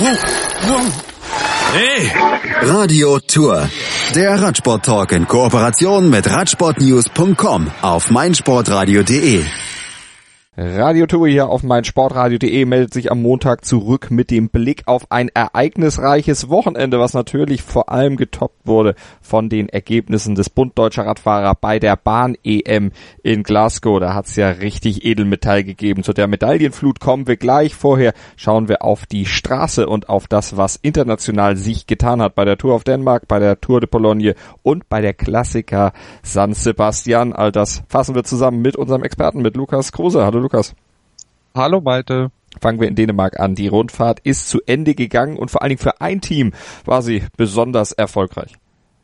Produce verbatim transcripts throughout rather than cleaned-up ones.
Hey! Radio Tour. Der Radsport-Talk in Kooperation mit Radsportnews Punkt com auf meinsportradio punkt de. Radio Tour hier auf meinsportradio punkt de meldet sich am Montag zurück mit dem Blick auf ein ereignisreiches Wochenende, was natürlich vor allem getoppt wurde von den Ergebnissen des Bund Deutscher Radfahrer bei der Bahn-E M in Glasgow. Da hat's ja richtig Edelmetall gegeben. Zu der Medaillenflut kommen wir gleich. Vorher schauen wir auf die Straße und auf das, was international sich getan hat bei der Tour of Denmark, bei der Tour de Pologne und bei der Klassiker San Sebastian. All das fassen wir zusammen mit unserem Experten, mit Lukas Kruse. Hallo Lukas. Hallo Malte. Fangen wir in Dänemark an. Die Rundfahrt ist zu Ende gegangen und vor allen Dingen für ein Team war sie besonders erfolgreich.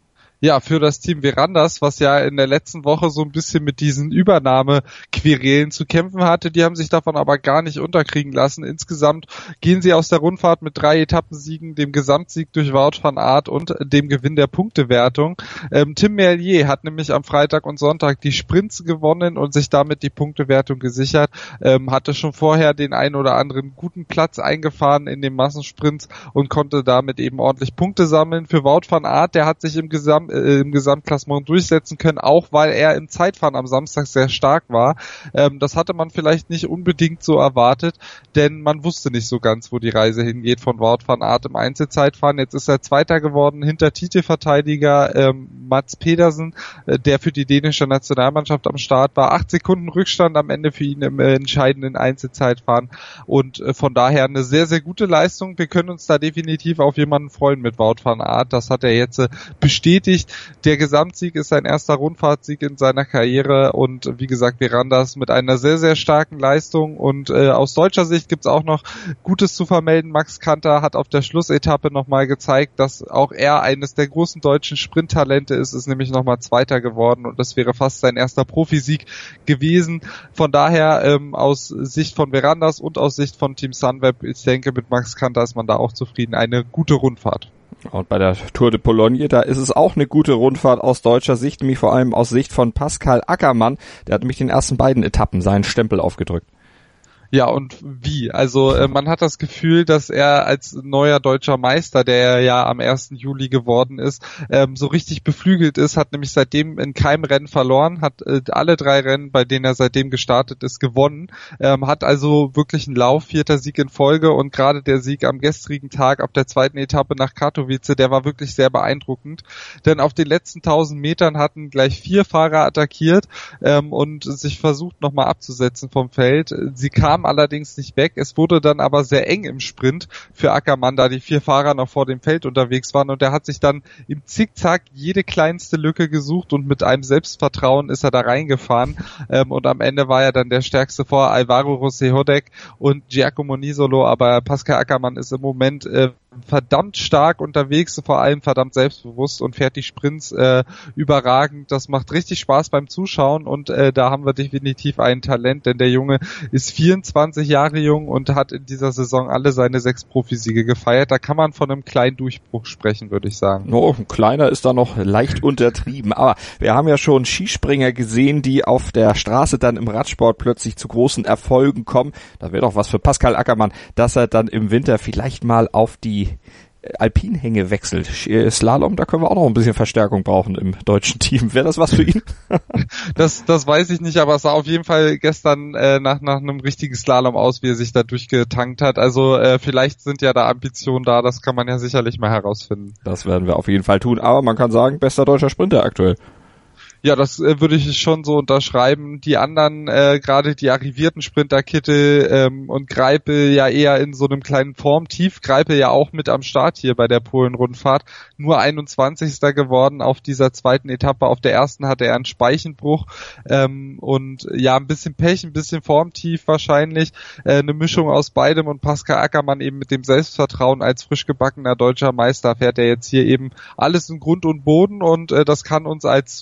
Ja, für das Team Verandas, was ja in der letzten Woche so ein bisschen mit diesen Übernahmequerelen zu kämpfen hatte, die haben sich davon aber gar nicht unterkriegen lassen. Insgesamt gehen sie aus der Rundfahrt mit drei Etappensiegen, dem Gesamtsieg durch Wout van Aert und dem Gewinn der Punktewertung. Ähm, Tim Merlier hat nämlich am Freitag und Sonntag die Sprints gewonnen und sich damit die Punktewertung gesichert. Ähm, hatte schon vorher den einen oder anderen guten Platz eingefahren in den Massensprints und konnte damit eben ordentlich Punkte sammeln. Für Wout van Aert, der hat sich im Gesamt im Gesamtklassement durchsetzen können, auch weil er im Zeitfahren am Samstag sehr stark war. Ähm, das hatte man vielleicht nicht unbedingt so erwartet, denn man wusste nicht so ganz, wo die Reise hingeht von Wout van Aert im Einzelzeitfahren. Jetzt ist er Zweiter geworden hinter Titelverteidiger ähm, Mats Pedersen, äh, der für die dänische Nationalmannschaft am Start war. Acht Sekunden Rückstand am Ende für ihn im äh, entscheidenden Einzelzeitfahren und äh, von daher eine sehr, sehr gute Leistung. Wir können uns da definitiv auf jemanden freuen mit Wout van Aert. Das hat er jetzt äh, bestätigt. Der Gesamtsieg ist sein erster Rundfahrtsieg in seiner Karriere und wie gesagt, Verandas mit einer sehr, sehr starken Leistung und äh, aus deutscher Sicht gibt's auch noch Gutes zu vermelden. Max Kanter hat auf der Schlussetappe nochmal gezeigt, dass auch er eines der großen deutschen Sprinttalente ist, ist nämlich nochmal Zweiter geworden und das wäre fast sein erster Profisieg gewesen. Von daher ähm, aus Sicht von Verandas und aus Sicht von Team Sunweb, ich denke, mit Max Kanter ist man da auch zufrieden. Eine gute Rundfahrt. Und bei der Tour de Pologne, da ist es auch eine gute Rundfahrt aus deutscher Sicht, nämlich vor allem aus Sicht von Pascal Ackermann. Der hat nämlich den ersten beiden Etappen seinen Stempel aufgedrückt. Ja, und wie? Also äh, man hat das Gefühl, dass er als neuer deutscher Meister, der ja am ersten Juli geworden ist, ähm, so richtig beflügelt ist, hat nämlich seitdem in keinem Rennen verloren, hat äh, alle drei Rennen, bei denen er seitdem gestartet ist, gewonnen, ähm, hat also wirklich einen Lauf, vierter Sieg in Folge und gerade der Sieg am gestrigen Tag auf der zweiten Etappe nach Katowice, der war wirklich sehr beeindruckend, denn auf den letzten tausend Metern hatten gleich vier Fahrer attackiert ähm, und sich versucht nochmal abzusetzen vom Feld. Sie kamen allerdings nicht weg. Es wurde dann aber sehr eng im Sprint für Ackermann, da die vier Fahrer noch vor dem Feld unterwegs waren und er hat sich dann im Zickzack jede kleinste Lücke gesucht und mit einem Selbstvertrauen ist er da reingefahren ähm, und am Ende war er dann der stärkste vor Alvaro Rossi-Hodek und Giacomo Nisolo, aber Pascal Ackermann ist im Moment äh, verdammt stark unterwegs, vor allem verdammt selbstbewusst und fährt die Sprints äh, überragend. Das macht richtig Spaß beim Zuschauen und äh, da haben wir definitiv ein Talent, denn der Junge ist vierundzwanzig Jahre jung und hat in dieser Saison alle seine sechs Profisiege gefeiert. Da kann man von einem kleinen Durchbruch sprechen, würde ich sagen. Oh, ein kleiner ist da noch leicht untertrieben, aber wir haben ja schon Skispringer gesehen, die auf der Straße dann im Radsport plötzlich zu großen Erfolgen kommen. Da wäre doch was für Pascal Ackermann, dass er dann im Winter vielleicht mal auf die Alpinhänge wechselt. Slalom, da können wir auch noch ein bisschen Verstärkung brauchen im deutschen Team. Wäre das was für ihn? Das, das weiß ich nicht, aber es sah auf jeden Fall gestern äh, nach, nach einem richtigen Slalom aus, wie er sich da durchgetankt hat. Also äh, vielleicht sind ja da Ambitionen da, das kann man ja sicherlich mal herausfinden. Das werden wir auf jeden Fall tun, aber man kann sagen, bester deutscher Sprinter aktuell. Ja, das äh, würde ich schon so unterschreiben. Die anderen, äh, gerade die arrivierten Sprinter, Kittel ähm, und Greipel ja eher in so einem kleinen Formtief. Greipel ja auch mit am Start hier bei der Polen-Rundfahrt. Nur einundzwanzigster geworden auf dieser zweiten Etappe. Auf der ersten hatte er einen Speichenbruch ähm, und ja, ein bisschen Pech, ein bisschen Formtief wahrscheinlich. Äh, eine Mischung aus beidem und Pascal Ackermann eben mit dem Selbstvertrauen als frisch gebackener deutscher Meister fährt er jetzt hier eben alles in Grund und Boden und äh, das kann uns als Zuschauer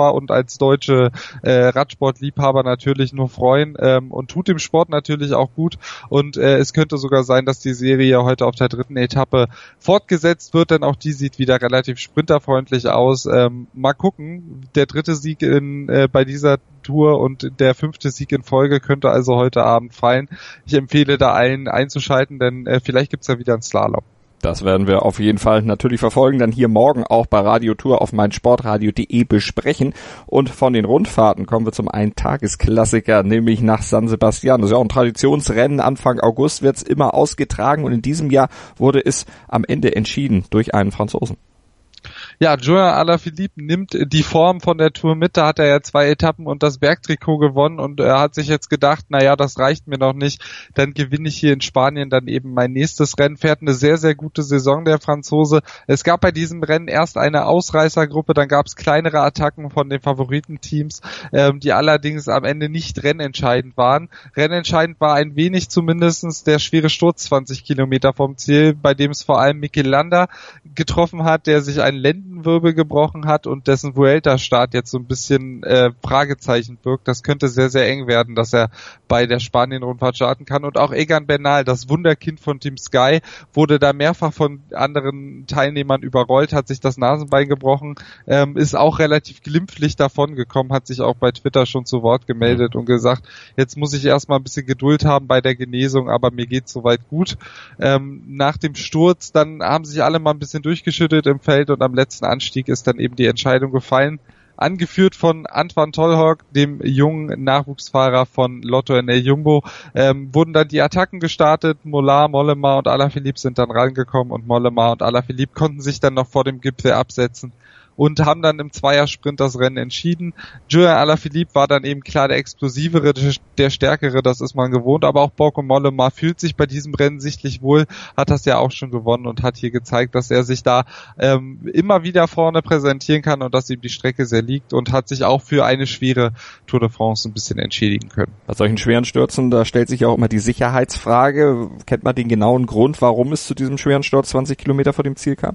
Zuschauer und als deutsche äh, Radsportliebhaber natürlich nur freuen ähm, und tut dem Sport natürlich auch gut. Und äh, es könnte sogar sein, dass die Serie heute auf der dritten Etappe fortgesetzt wird, denn auch die sieht wieder relativ sprinterfreundlich aus. Ähm, mal gucken, der dritte Sieg in äh, bei dieser Tour und der fünfte Sieg in Folge könnte also heute Abend fallen. Ich empfehle da allen einzuschalten, denn äh, vielleicht gibt's ja wieder einen Slalom. Das werden wir auf jeden Fall natürlich verfolgen, dann hier morgen auch bei Radio Tour auf meinsportradio punkt de besprechen. Und von den Rundfahrten kommen wir zum Eintagesklassiker, nämlich nach San Sebastian. Das ist ja auch ein Traditionsrennen. Anfang August wird's immer ausgetragen und in diesem Jahr wurde es am Ende entschieden durch einen Franzosen. Ja, Julian Alaphilippe nimmt die Form von der Tour mit, da hat er ja zwei Etappen und das Bergtrikot gewonnen und er hat sich jetzt gedacht, naja, das reicht mir noch nicht, dann gewinne ich hier in Spanien dann eben mein nächstes Rennen, fährt eine sehr, sehr gute Saison, der Franzose. Es gab bei diesem Rennen erst eine Ausreißergruppe, dann gab es kleinere Attacken von den Favoritenteams, ähm, die allerdings am Ende nicht rennentscheidend waren. Rennentscheidend war ein wenig zumindestens der schwere Sturz zwanzig Kilometer vom Ziel, bei dem es vor allem Mikel Landa getroffen hat, der sich einen Lendenwirbel gebrochen hat und dessen Vuelta-Start jetzt so ein bisschen äh, Fragezeichen birgt. Das könnte sehr, sehr eng werden, dass er bei der Spanien-Rundfahrt starten kann. Und auch Egan Bernal, das Wunderkind von Team Sky, wurde da mehrfach von anderen Teilnehmern überrollt, hat sich das Nasenbein gebrochen, ähm, ist auch relativ glimpflich davon gekommen, hat sich auch bei Twitter schon zu Wort gemeldet und gesagt, jetzt muss ich erstmal ein bisschen Geduld haben bei der Genesung, aber mir geht's soweit gut. Ähm, nach dem Sturz, dann haben sich alle mal ein bisschen durchgeschüttet im Feld und am letzten Anstieg ist dann eben die Entscheidung gefallen. Angeführt von Antoine Tolhog, dem jungen Nachwuchsfahrer von Lotto N L Jumbo, ähm, wurden dann die Attacken gestartet. Mollard, Mollema und Alaphilippe sind dann rangekommen und Mollema und Alaphilippe konnten sich dann noch vor dem Gipfel absetzen und haben dann im Zweiersprint das Rennen entschieden. Julian Alaphilippe war dann eben klar der Explosivere, der Stärkere, das ist man gewohnt, aber auch Bauke Mollema fühlt sich bei diesem Rennen sichtlich wohl, hat das ja auch schon gewonnen und hat hier gezeigt, dass er sich da ähm, immer wieder vorne präsentieren kann und dass ihm die Strecke sehr liegt und hat sich auch für eine schwere Tour de France ein bisschen entschädigen können. Bei solchen schweren Stürzen, da stellt sich auch immer die Sicherheitsfrage. Kennt man den genauen Grund, warum es zu diesem schweren Sturz zwanzig Kilometer vor dem Ziel kam?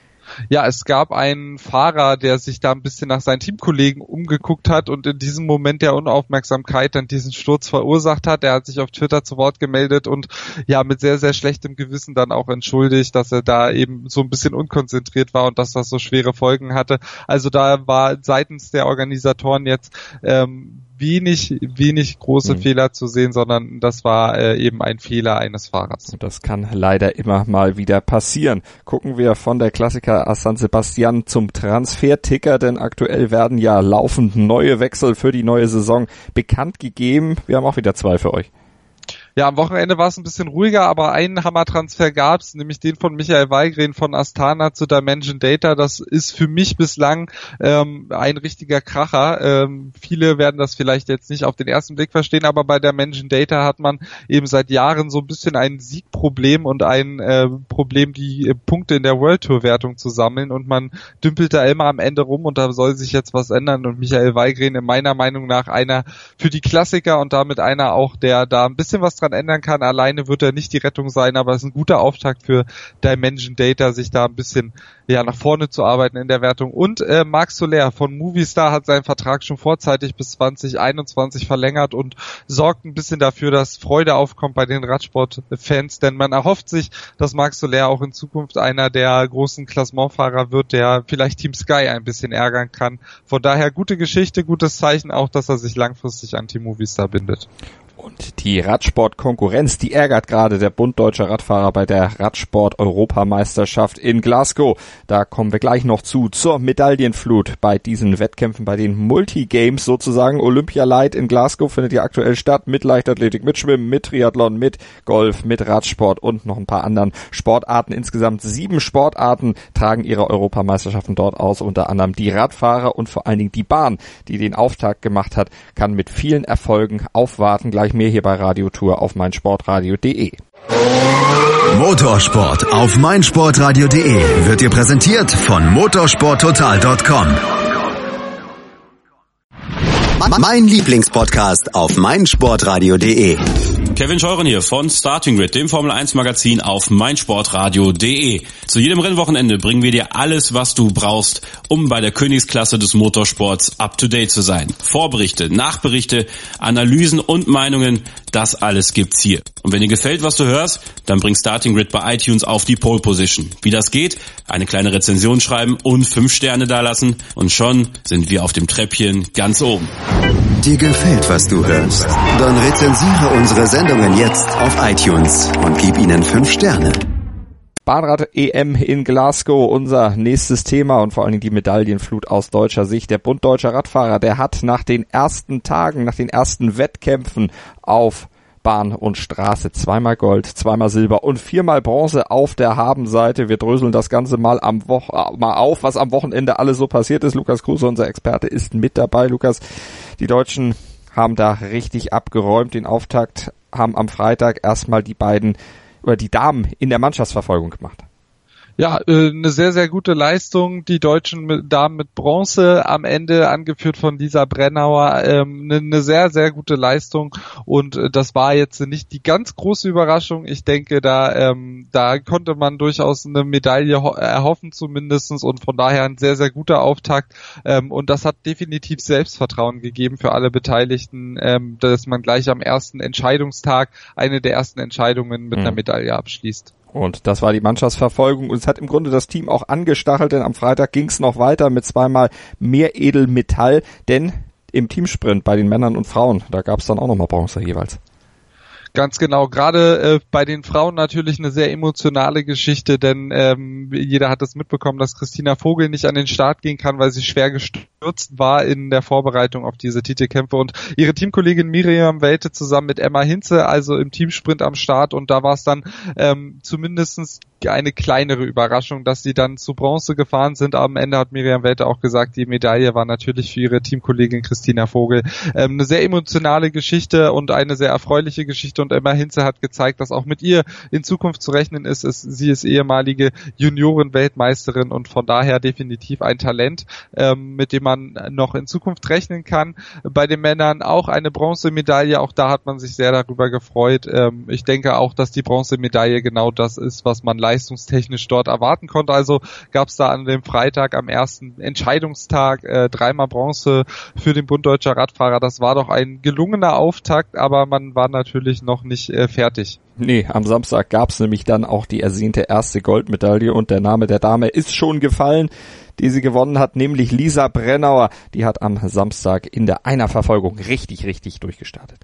Ja, es gab einen Fahrer, der sich da ein bisschen nach seinen Teamkollegen umgeguckt hat und in diesem Moment der Unaufmerksamkeit dann diesen Sturz verursacht hat. Er hat sich auf Twitter zu Wort gemeldet und ja mit sehr, sehr schlechtem Gewissen dann auch entschuldigt, dass er da eben so ein bisschen unkonzentriert war und dass das so schwere Folgen hatte. Also da war seitens der Organisatoren jetzt ähm, wenig, wenig große mhm. Fehler zu sehen, sondern das war äh, eben ein Fehler eines Fahrers. Und das kann leider immer mal wieder passieren. Gucken wir von der Klassiker San Sebastian zum Transferticker, denn aktuell werden ja laufend neue Wechsel für die neue Saison bekannt gegeben. Wir haben auch wieder zwei für euch. Ja, am Wochenende war es ein bisschen ruhiger, aber einen Hammertransfer gab's, nämlich den von Michael Walgren von Astana zu Dimension Data. Das ist für mich bislang ähm, ein richtiger Kracher. Ähm, viele werden das vielleicht jetzt nicht auf den ersten Blick verstehen, aber bei Dimension Data hat man eben seit Jahren so ein bisschen ein Siegproblem und ein äh, Problem, die äh, Punkte in der World Tour Wertung zu sammeln und man dümpelt da immer am Ende rum und da soll sich jetzt was ändern und Michael Walgren in meiner Meinung nach einer für die Klassiker und damit einer auch, der da ein bisschen was dran ändern kann. Alleine wird er nicht die Rettung sein, aber es ist ein guter Auftakt für Dimension Data, sich da ein bisschen ja nach vorne zu arbeiten in der Wertung. Und äh, Marc Soler von Movistar hat seinen Vertrag schon vorzeitig bis zwanzig einundzwanzig verlängert und sorgt ein bisschen dafür, dass Freude aufkommt bei den Radsport-Fans, denn man erhofft sich, dass Marc Soler auch in Zukunft einer der großen Klassementfahrer wird, der vielleicht Team Sky ein bisschen ärgern kann. Von daher gute Geschichte, gutes Zeichen auch, dass er sich langfristig an Team Movistar bindet. Und die Radsport-Konkurrenz, die ärgert gerade der Bund Deutscher Radfahrer bei der Radsport-Europameisterschaft in Glasgow. Da kommen wir gleich noch zu, zur Medaillenflut bei diesen Wettkämpfen, bei den Multigames sozusagen. Olympia Light in Glasgow findet ja aktuell statt, mit Leichtathletik, mit Schwimmen, mit Triathlon, mit Golf, mit Radsport und noch ein paar anderen Sportarten. Insgesamt sieben Sportarten tragen ihre Europameisterschaften dort aus, unter anderem die Radfahrer und vor allen Dingen die Bahn, die den Auftakt gemacht hat, kann mit vielen Erfolgen aufwarten. Gleich mehr hier bei Radio Tour auf meinsportradio punkt de. Motorsport auf meinsportradio punkt de wird dir präsentiert von motorsporttotal punkt com. Mein Lieblingspodcast auf meinsportradio punkt de. Kevin Scheuren hier von Starting Grid, dem Formel eins Magazin auf meinsportradio punkt de. Zu jedem Rennwochenende bringen wir dir alles, was du brauchst, um bei der Königsklasse des Motorsports up to date zu sein. Vorberichte, Nachberichte, Analysen und Meinungen, das alles gibt's hier. Und wenn dir gefällt, was du hörst, dann bring Starting Grid bei iTunes auf die Pole Position. Wie das geht? Eine kleine Rezension schreiben und fünf Sterne dalassen und schon sind wir auf dem Treppchen ganz oben. Dir gefällt, was du hörst? Dann rezensiere unsere Sendungen jetzt auf iTunes und gib ihnen fünf Sterne. Bahnrad-E M in Glasgow, unser nächstes Thema und vor allen Dingen die Medaillenflut aus deutscher Sicht. Der Bund Deutscher Radfahrer, der hat nach den ersten Tagen, nach den ersten Wettkämpfen auf Bahn und Straße zweimal Gold, zweimal Silber und viermal Bronze auf der Habenseite. Wir dröseln das Ganze mal am Wo- mal auf, was am Wochenende alles so passiert ist. Lukas Kruse, unser Experte, ist mit dabei. Lukas, die Deutschen haben da richtig abgeräumt. Den Auftakt haben am Freitag erstmal die beiden oder die Damen in der Mannschaftsverfolgung gemacht. Ja, äh, eine sehr, sehr gute Leistung. Die deutschen mit, Damen mit Bronze am Ende, angeführt von Lisa Brennauer. Ähm, eine, eine sehr, sehr gute Leistung. Und äh, das war jetzt nicht die ganz große Überraschung. Ich denke, da ähm, da konnte man durchaus eine Medaille ho- erhoffen zumindestens. Und von daher ein sehr, sehr guter Auftakt. Ähm, und das hat definitiv Selbstvertrauen gegeben für alle Beteiligten, ähm, dass man gleich am ersten Entscheidungstag eine der ersten Entscheidungen mit mhm. einer Medaille abschließt. Und das war die Mannschaftsverfolgung und es hat im Grunde das Team auch angestachelt, denn am Freitag ging es noch weiter mit zweimal mehr Edelmetall, denn im Teamsprint bei den Männern und Frauen, da gab es dann auch nochmal Bronze jeweils. Ganz genau, gerade äh, bei den Frauen natürlich eine sehr emotionale Geschichte, denn ähm, jeder hat es mitbekommen, dass Christina Vogel nicht an den Start gehen kann, weil sie schwer gestürzt war in der Vorbereitung auf diese Titelkämpfe und ihre Teamkollegin Miriam Welte zusammen mit Emma Hinze, also im Teamsprint am Start und da war es dann ähm, zumindestens eine kleinere Überraschung, dass sie dann zu Bronze gefahren sind. Am Ende hat Miriam Welte auch gesagt, die Medaille war natürlich für ihre Teamkollegin Christina Vogel. Ähm, eine sehr emotionale Geschichte und eine sehr erfreuliche Geschichte und Emma Hinze hat gezeigt, dass auch mit ihr in Zukunft zu rechnen ist. Es, sie ist ehemalige Junioren-Weltmeisterin und von daher definitiv ein Talent, ähm, mit dem man noch in Zukunft rechnen kann. Bei den Männern auch eine Bronzemedaille, auch da hat man sich sehr darüber gefreut. Ähm, ich denke auch, dass die Bronzemedaille genau das ist, was man leistungstechnisch dort erwarten konnte. Also gab es da an dem Freitag am ersten Entscheidungstag äh, dreimal Bronze für den Bund Deutscher Radfahrer. Das war doch ein gelungener Auftakt, aber man war natürlich noch nicht äh, fertig. Nee, am Samstag gab's nämlich dann auch die ersehnte erste Goldmedaille und der Name der Dame ist schon gefallen, die sie gewonnen hat, nämlich Lisa Brennauer. Die hat am Samstag in der Einerverfolgung richtig, richtig durchgestartet.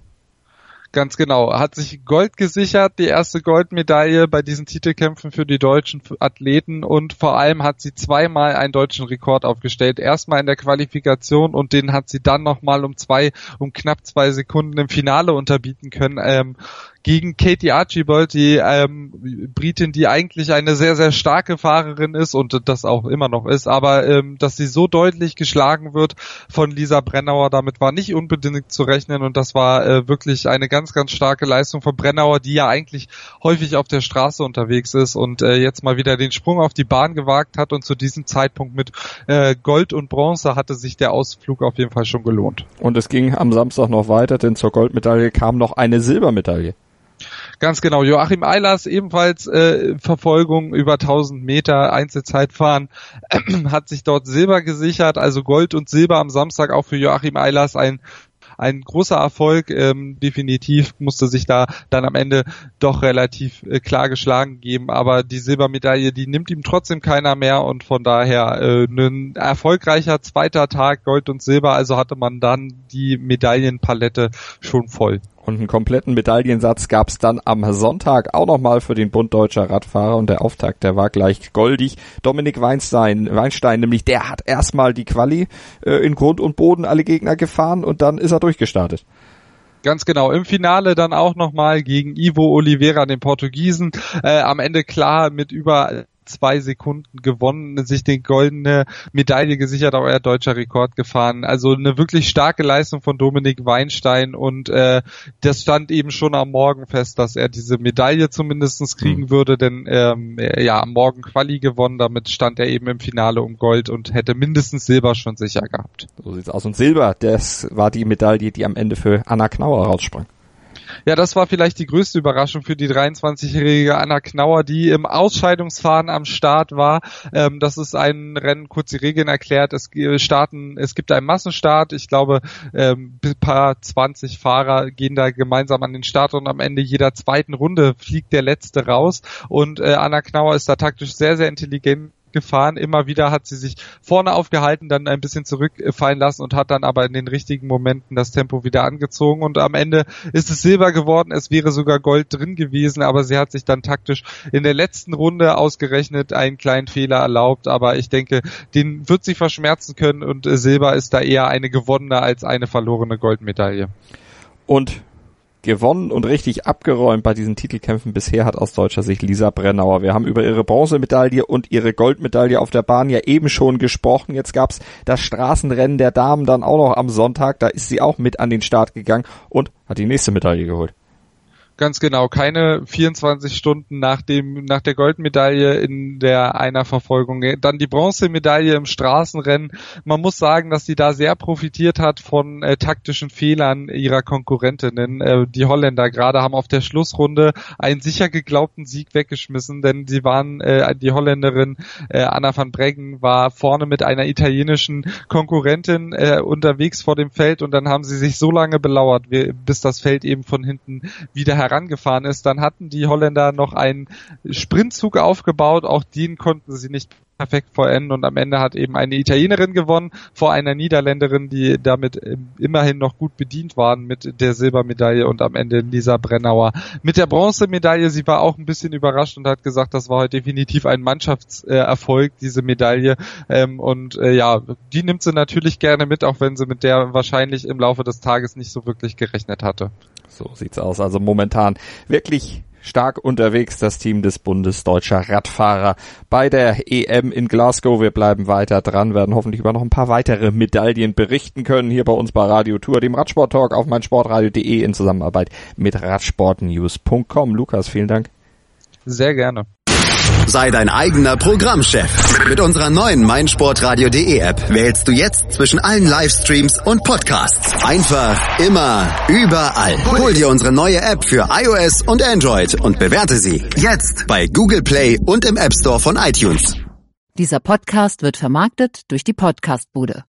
Ganz genau, hat sich Gold gesichert, die erste Goldmedaille bei diesen Titelkämpfen für die deutschen Athleten und vor allem hat sie zweimal einen deutschen Rekord aufgestellt. Erstmal in der Qualifikation und den hat sie dann nochmal um zwei, um knapp zwei Sekunden im Finale unterbieten können. Ähm, gegen Katie Archibald, die ähm, Britin, die eigentlich eine sehr, sehr starke Fahrerin ist und das auch immer noch ist, aber ähm, dass sie so deutlich geschlagen wird von Lisa Brennauer, damit war nicht unbedingt zu rechnen und das war äh, wirklich eine ganz, ganz starke Leistung von Brennauer, die ja eigentlich häufig auf der Straße unterwegs ist und äh, jetzt mal wieder den Sprung auf die Bahn gewagt hat und zu diesem Zeitpunkt mit äh, Gold und Bronze hatte sich der Ausflug auf jeden Fall schon gelohnt. Und es ging am Samstag noch weiter, denn zur Goldmedaille kam noch eine Silbermedaille. Ganz genau, Joachim Eilers, ebenfalls äh, Verfolgung über tausend Meter Einzelzeitfahren, äh, hat sich dort Silber gesichert, also Gold und Silber am Samstag auch für Joachim Eilers ein ein großer Erfolg, ähm, definitiv musste sich da dann am Ende doch relativ äh, klar geschlagen geben, aber die Silbermedaille, die nimmt ihm trotzdem keiner mehr und von daher äh, ein erfolgreicher zweiter Tag, Gold und Silber, also hatte man dann die Medaillenpalette schon voll. Und einen kompletten Medaillensatz gab's dann am Sonntag auch nochmal für den Bund Deutscher Radfahrer und der Auftakt, der war gleich goldig. Dominik Weinstein, Weinstein nämlich, der hat erstmal die Quali äh, in Grund und Boden alle Gegner gefahren und dann ist er durchgestartet. Ganz genau, im Finale dann auch nochmal gegen Ivo Oliveira, den Portugiesen, äh, am Ende klar mit über zwei Sekunden gewonnen, sich die goldene Medaille gesichert, auch er deutscher Rekord gefahren. Also eine wirklich starke Leistung von Dominik Weinstein und äh, das stand eben schon am Morgen fest, dass er diese Medaille zumindest kriegen mhm. würde, denn ähm, ja, am Morgen Quali gewonnen, damit stand er eben im Finale um Gold und hätte mindestens Silber schon sicher gehabt. So sieht's aus. Und Silber, das war die Medaille, die am Ende für Anna Knauer raussprang. Ja, das war vielleicht die größte Überraschung für die dreiundzwanzigjährige Anna Knauer, die im Ausscheidungsfahren am Start war. Ähm, das ist ein Rennen, kurz die Regeln erklärt. Es starten, es gibt einen Massenstart. Ich glaube, ähm, ein paar zwanzig Fahrer gehen da gemeinsam an den Start und am Ende jeder zweiten Runde fliegt der Letzte raus. Und äh, Anna Knauer ist da taktisch sehr, sehr intelligent gefahren. Immer wieder hat sie sich vorne aufgehalten, dann ein bisschen zurückfallen lassen und hat dann aber in den richtigen Momenten das Tempo wieder angezogen und am Ende ist es Silber geworden. Es wäre sogar Gold drin gewesen, aber sie hat sich dann taktisch in der letzten Runde ausgerechnet einen kleinen Fehler erlaubt, aber ich denke, den wird sie verschmerzen können und Silber ist da eher eine gewonnene als eine verlorene Goldmedaille. Und gewonnen und richtig abgeräumt bei diesen Titelkämpfen bisher hat aus deutscher Sicht Lisa Brennauer. Wir haben über ihre Bronzemedaille und ihre Goldmedaille auf der Bahn ja eben schon gesprochen. Jetzt gab's das Straßenrennen der Damen dann auch noch am Sonntag. Da ist sie auch mit an den Start gegangen und hat die nächste Medaille geholt. Ganz genau, keine vierundzwanzig Stunden nach dem nach der Goldmedaille in der Einerverfolgung. Dann die Bronzemedaille im Straßenrennen. Man muss sagen, dass sie da sehr profitiert hat von äh, taktischen Fehlern ihrer Konkurrentinnen. Äh, die Holländer gerade haben auf der Schlussrunde einen sicher geglaubten Sieg weggeschmissen, denn sie waren, äh, die Holländerin äh, Anna van Breggen war vorne mit einer italienischen Konkurrentin äh, unterwegs vor dem Feld und dann haben sie sich so lange belauert, wie, bis das Feld eben von hinten wieder herangefahren ist. Dann hatten die Holländer noch einen Sprintzug aufgebaut, auch den konnten sie nicht perfekt vollenden und am Ende hat eben eine Italienerin gewonnen vor einer Niederländerin, die damit immerhin noch gut bedient waren mit der Silbermedaille und am Ende Lisa Brennauer mit der Bronzemedaille. Sie war auch ein bisschen überrascht und hat gesagt, das war heute definitiv ein Mannschaftserfolg, diese Medaille und ja, die nimmt sie natürlich gerne mit, auch wenn sie mit der wahrscheinlich im Laufe des Tages nicht so wirklich gerechnet hatte. So sieht's aus. Also momentan wirklich stark unterwegs, das Team des Bundes deutscher Radfahrer bei der E M in Glasgow. Wir bleiben weiter dran, werden hoffentlich über noch ein paar weitere Medaillen berichten können, hier bei uns bei Radio Tour, dem Radsport-Talk auf meinsportradio punkt de in Zusammenarbeit mit radsportnews punkt com. Lukas, vielen Dank. Sehr gerne. Sei dein eigener Programmchef. Mit unserer neuen meinsportradio punkt de App wählst du jetzt zwischen allen Livestreams und Podcasts. Einfach, immer, überall. Hol dir unsere neue App für iOS und Android und bewerte sie jetzt bei Google Play und im App Store von iTunes. Dieser Podcast wird vermarktet durch die Podcastbude.